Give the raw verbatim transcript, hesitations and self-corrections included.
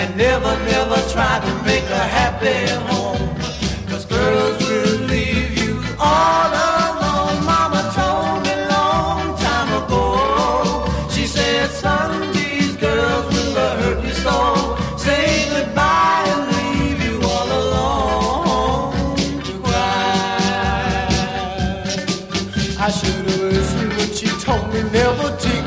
and never, never try to make a happy home. Cause girls will leave you all alone. Mama told me long time ago. She said, son, these girls will hurt you so. Say goodbye and leave you all alone to cry. I should have listened when she told me never to